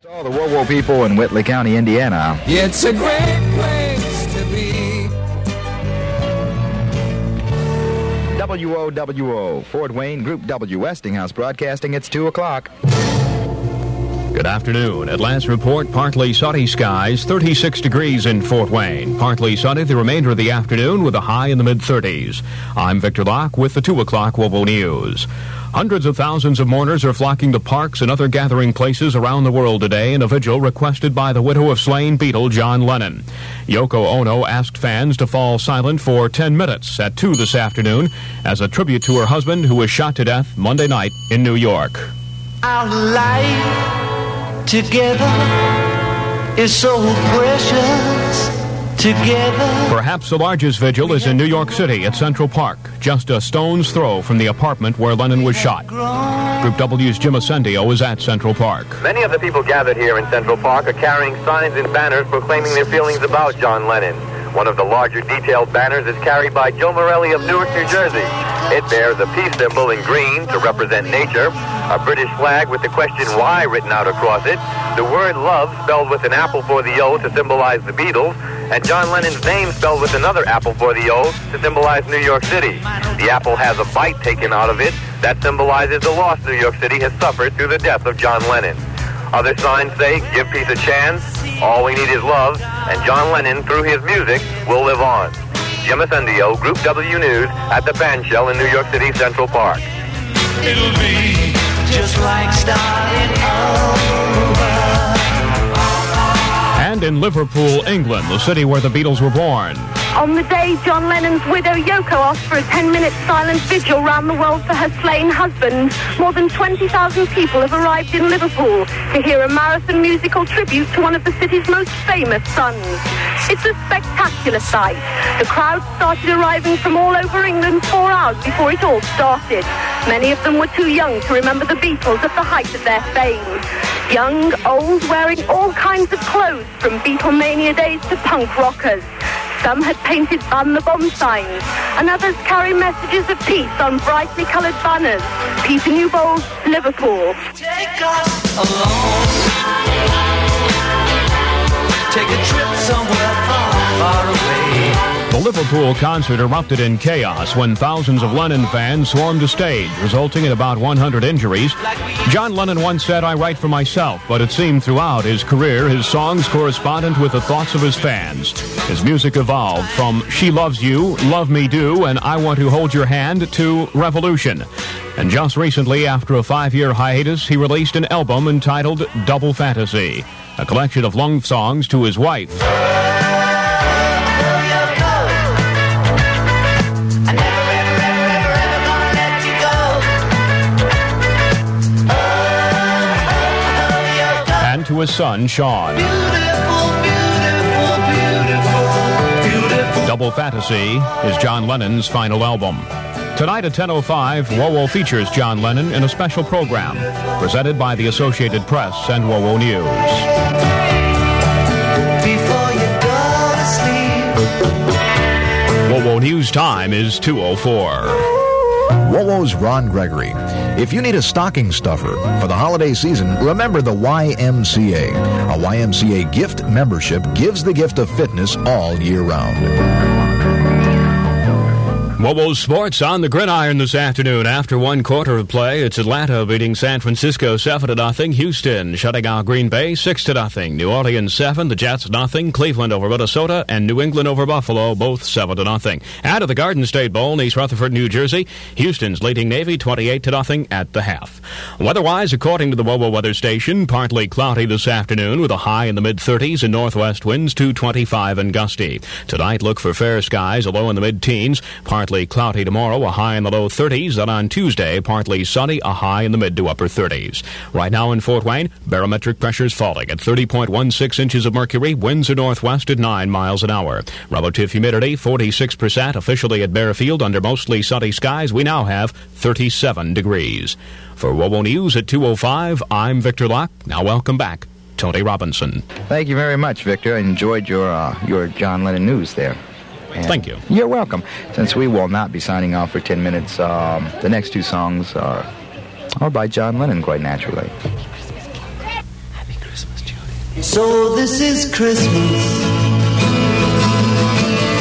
All the Whoa Whoa people in Whitley County, Indiana. It's a great place to be. WOWO, Fort Wayne, Group W, Westinghouse Broadcasting. It's 2 o'clock. Good afternoon. At last report, partly sunny skies, 36 degrees in Fort Wayne. Partly sunny the remainder of the afternoon with a high in the mid-30s. I'm Victor Locke with the 2 o'clock WOWO News. Hundreds of thousands of mourners are flocking to parks and other gathering places around the world today in a vigil requested by the widow of slain Beatle John Lennon. Yoko Ono asked fans to fall silent for 10 minutes at 2 this afternoon as a tribute to her husband who was shot to death Monday night in New York. Our life together is so precious. Together. Perhaps the largest vigil is in New York City at Central Park, just a stone's throw from the apartment where Lennon was shot. Group W's Jim Ascendio is at Central Park. Many of the people gathered here in Central Park are carrying signs and banners proclaiming their feelings about John Lennon. One of the larger detailed banners is carried by Joe Morelli of Newark, New Jersey. It bears a peace symbol in green to represent nature, a British flag with the question why written out across it, the word love spelled with an apple for the O to symbolize the Beatles, and John Lennon's name spelled with another apple for the O to symbolize New York City. The apple has a bite taken out of it that symbolizes the loss New York City has suffered through the death of John Lennon. Other signs say, give peace a chance, all we need is love, and John Lennon, through his music, will live on. Jim Ascendio, Group W News, at the Band Shell in New York City, Central Park. It'll be just like starting over. And in Liverpool, England, the city where the Beatles were born. On the day John Lennon's widow Yoko asked for a 10-minute silent vigil round the world for her slain husband, more than 20,000 people have arrived in Liverpool to hear a marathon musical tribute to one of the city's most famous sons. It's a spectacular sight. The crowd started arriving from all over England 4 hours before it all started. Many of them were too young to remember the Beatles at the height of their fame. Young, old, wearing all kinds of clothes from Beatlemania days to punk rockers. Some had painted Ban the Bomb signs, and others carry messages of peace on brightly coloured banners. Peter Newbold, Liverpool. Take us along. Take a trip somewhere far, far away. The Liverpool concert erupted in chaos when thousands of Lennon fans swarmed the stage, resulting in about 100 injuries. John Lennon once said, "I write for myself," but it seemed throughout his career his songs corresponded with the thoughts of his fans. His music evolved from She Loves You, Love Me Do, and I Want to Hold Your Hand to Revolution. And just recently, after a 5-year hiatus, he released an album entitled Double Fantasy, a collection of love songs to his wife. To his son, Sean. Beautiful, beautiful, beautiful, beautiful. Double Fantasy is John Lennon's final album. Tonight at 10:05, WOWO features John Lennon in a special program presented by the Associated Press and WOWO News. Before you go to sleep. WOWO News time is 2:04. WOWO's Ron Gregory. If you need a stocking stuffer for the holiday season, remember the YMCA. A YMCA gift membership gives the gift of fitness all year round. WOWO Sports on the gridiron this afternoon. After one quarter of play, it's Atlanta beating San Francisco 7-0. Houston shutting out Green Bay 6-0. New Orleans 7, the Jets 0. Cleveland over Minnesota, and New England over Buffalo, both 7-0. Out of the Garden State Bowl in East Rutherford, New Jersey, Houston's leading Navy 28-0 at the half. Weather-wise, according to the WOWO weather station, partly cloudy this afternoon with a high in the mid-30s and northwest winds 225 and gusty. Tonight, look for fair skies, a low in the mid-teens. Partly cloudy tomorrow, a high in the low 30s. Then on Tuesday, partly sunny, a high in the mid to upper 30s. Right now in Fort Wayne, barometric pressure's falling at 30.16 inches of mercury. Winds are northwest at 9 miles an hour. Relative humidity, 46%. Officially at Bearfield, under mostly sunny skies, we now have 37 degrees. For WOWO News at 2:05, I'm Victor Locke. Now welcome back, Tony Robinson. Thank you very much, Victor. I enjoyed your John Lennon news there. And thank you. You're welcome. Since we will not be signing off for 10 minutes, the next two songs are by John Lennon, quite naturally. Happy Christmas. So this is Christmas.